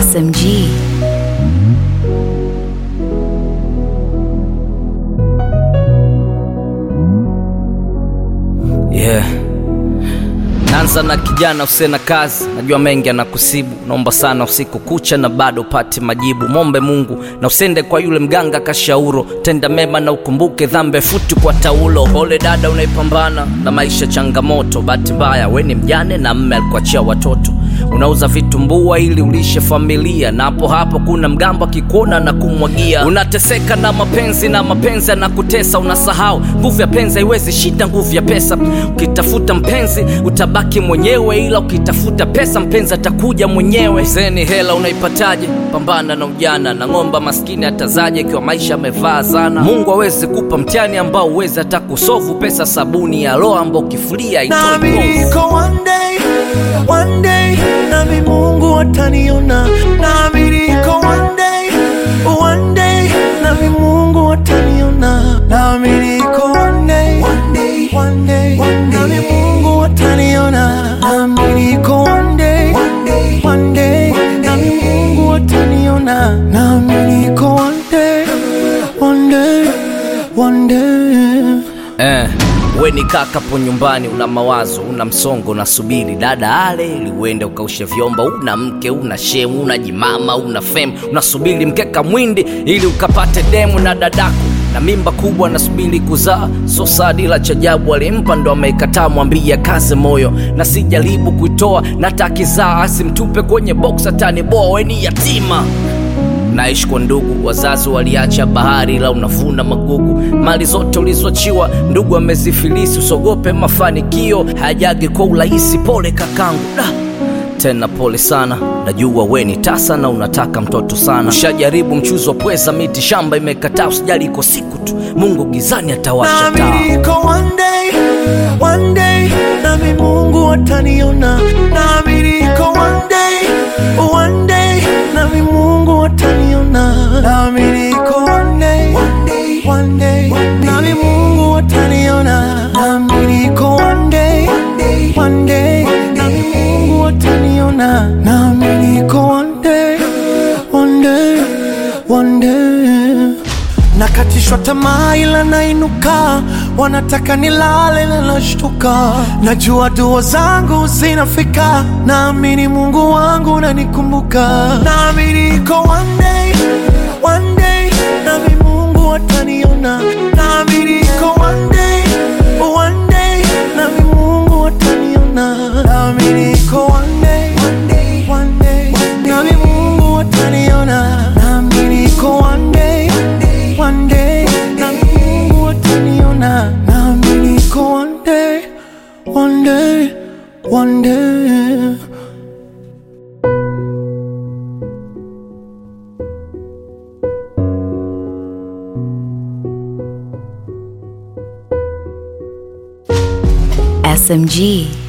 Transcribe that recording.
SMG. Yeah. Nanza na kijana usena kazi, najua mengi anakusibu. Naomba sana usiku kucha na bado pati majibu. Mombe Mungu na usende kwa yule mganga kashauro. Tenda mema na ukumbuke dhambi futu kwa taulo. Pole dada unaipambana na maisha changamoto. Bahati mbaya we ni mjane na mme alikuachia watoto. Unauza vitumbua ili ulishe familia, na hapo kuna mgambo akikuona na kumwagia. Unateseka na mapenzi yanakutesa. Unasahau nguvu ya penzi haiwezi shida nguvu ya pesa. Ukitafuta mpenzi utabaki mwenyewe, ila ukitafuta pesa mpenzi atakuja mwenyewe. Zeni hela unaipataje? Pambana na ujana, na ngomba maskini atazaje ikiwa maisha yamevaa zana. Mungu hawezi kupa mtihani ambao uweze hata kusofu. Pesa sabuni ya roho ambao kifulia itoi pofu. One day, nami Mungu ataniona. Naamini iko one day, nami Mungu ataniona. Naamini iko one day, nami Mungu ataniona. Naamini iko one day, nami Mungu ataniona. Naamini iko one day. We ni kaka po nyumbani, una mawazo, una msongo, unasubiri dada ale ili uende ukaushe vyomba. Una mke, una shemu, una jimama, una fame, unasubiri mkeka mwindi ili ukapate demu. Na dadako na mimba kubwa nasubiri kuzaa. So sadila chajabu alimpa ndo ameikataa. Mwambia kaze moyo na sijaribu kuitoa. Na takizaa asimtupe kwenye box atani boa. We ni yatima. Naishi kwa ndugu, wazazi waliacha bahari ila unavuna magugu. Mali zote ulizoachiwa ndugu amezifilisi. Usogope mafanikio hayajagi kwa urahisi. Pole kakangu, tena pole sana. Najua we ni tasa na unataka mtoto sana. Ushajaribu mchuzi wa pweza, miti shamba imekataa. Usijali iko siku tu Mungu gizani atawasha taa. Naamini iko one day, nami Mungu ataniona. Naamini iko one day, nami Mungu ataniona. Naamini iko one day, nami Mungu ataniona. Naamini iko one day, nami Mungu ataniona. Naamini iko one day. Nakatishwa tamaa ila nainuka. Wanataka nilale na nashtuka. Najua dua zangu zinafika. Naamini Mungu wangu unanikumbuka. Naamini iko one day, nami Mungu ataniona. Naamini iko one day, nami Mungu ataniona. Naamini iko one day, nami Mungu ataniona. Naamini iko one day, nami Mungu ataniona. Naamini iko one day. SMG.